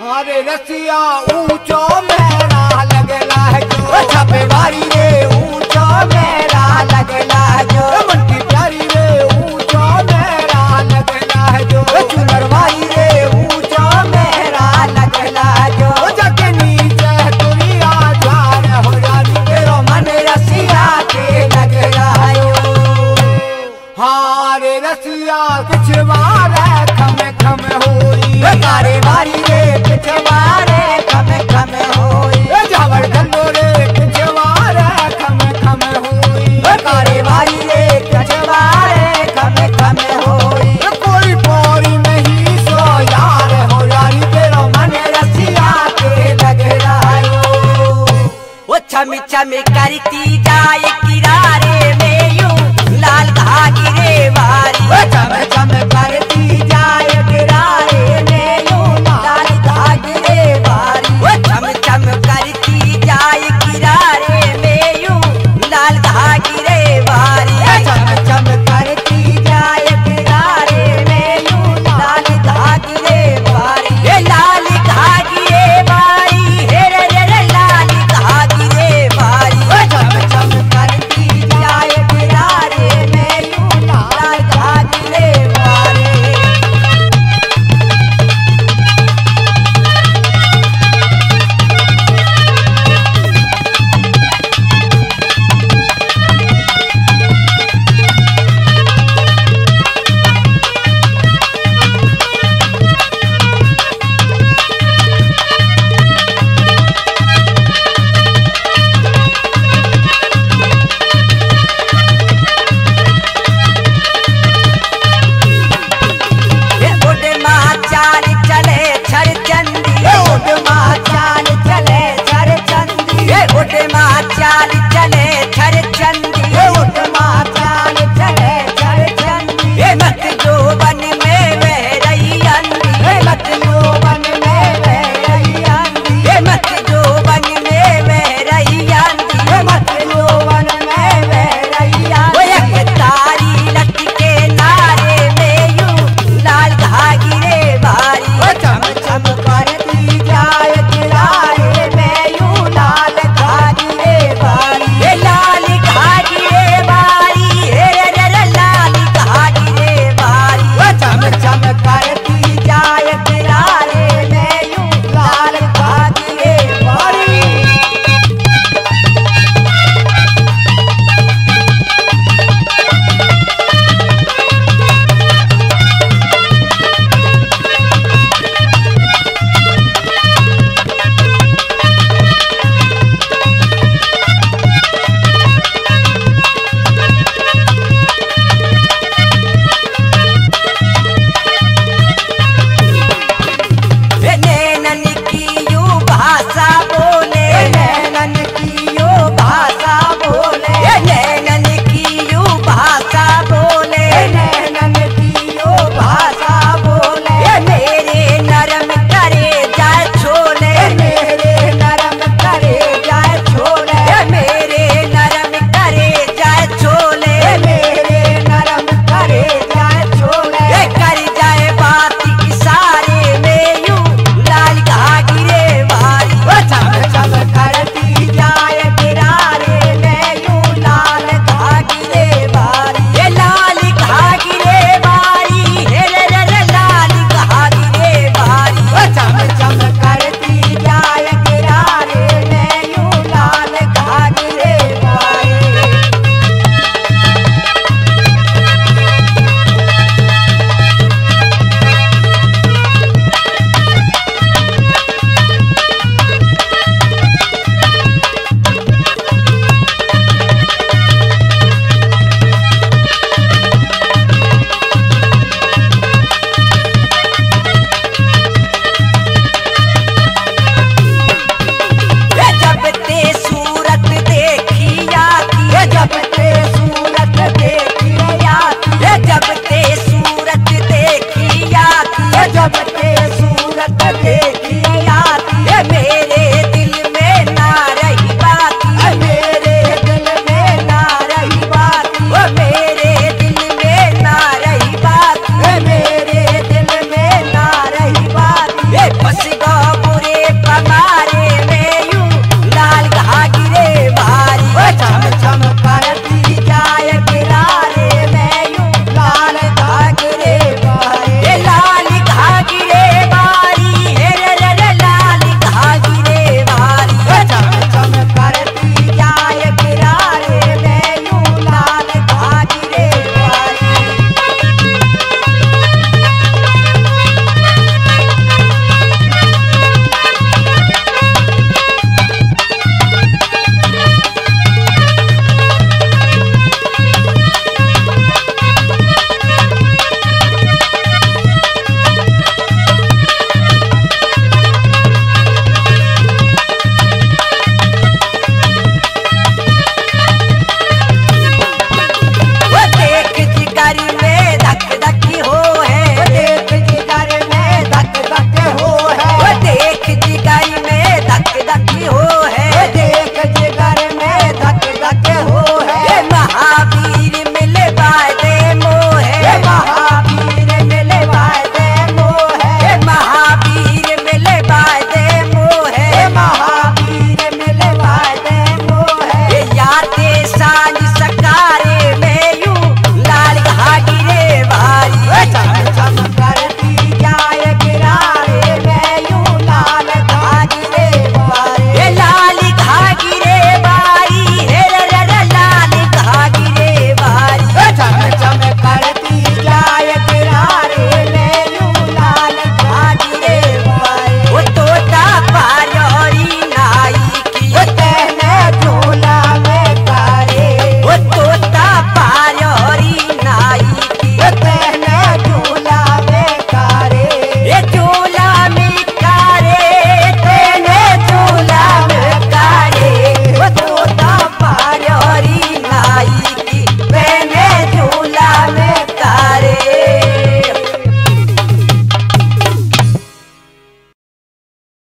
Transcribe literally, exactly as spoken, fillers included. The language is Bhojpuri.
अरे रसिया ऊंचो मेरा लगला है जो छपे बारी रे ऊंचो मेरा लगला है जो मन की प्यारी रे ऊंचो मेरा लगला है जो चुनरवाई रे ऊंचो मेरा लगला है जो जाके नीचे दुनिया जान हो जानी तेरो मन रसिया के लगला है हाँ रे रसिया पिछवारे खम खम होई तारे बारी रे पिछवारे खम खम होई जावर गंदो रे पिछवारे खम खम होई तारे बारी रे पिछवारे खम खम होई कोई पोरी नहीं सो यार हो यारी तेरो मन रसिया के लग रहा वो छम छम करती जाए किनारे में यूं लाल धागी रे वारी चम चम करती जाए किनारे में यूं लाल धागी रे वारी वो छम छम करती जाए किनारे में यूं लाल धागी रे वारी चम चम करती जाए किनारे में यूं लाल धागी रे वारी ये लाल धागी रे वारी हे रे रे रे लाल धागी रे वारी चम चम करती जाए किनारे में यूं लाल धागी रे वारी ये उड़ माँ चाल चले छर चंदी उड़ माँ चाल चले छर चंदी ये उड़ माँ चाल चले छर चंदी उड़ माँ चाल चले छर चंदी ये मत जो बन में बह रही अंधी मत यौवन में बह रही आंधी ये मत जो बन में बह रही अंधी मत यौवन में बह रही वो आंधी एक तारी लटके नारे में यूं लाल धागी रे भारी चम चम करती जाए किनारे में यूं लाल धागी रे बारी ये लाल धागी रे भारी हे रे रे रे लाल धागी रे भारी चम चम करती जाए किनारे में यूं लाल धागी रे बारी ये नैनन की यूं भाषा बोले नैनन की यो भाषा बोले ये नैनन की यूं भाषा बोले नैनन की यो भाषा बोले ये मेरे नरम करे जाए छोले मेरे नरम करे जाए छोले ये मेरे नरम करे जाए छोले मेरे नरम करे जाए छोले ये कर जाए बात इशारे में यूं लाल धागी रे वारी चम चम करती जाए किनारे में यूं लाल धागी रे बारी ये लाल धागी रे वारी हे रे रे रे लाल धागी रे वारी चम चम करती जाए किनारे में यूं लाल धागी रे बारी ये जब ते सूरत देखी आती ये जब ते सूरत देखी आती ये जब ते सूरत देखी आती ये जब ते सूरत देखी आती ये मेरे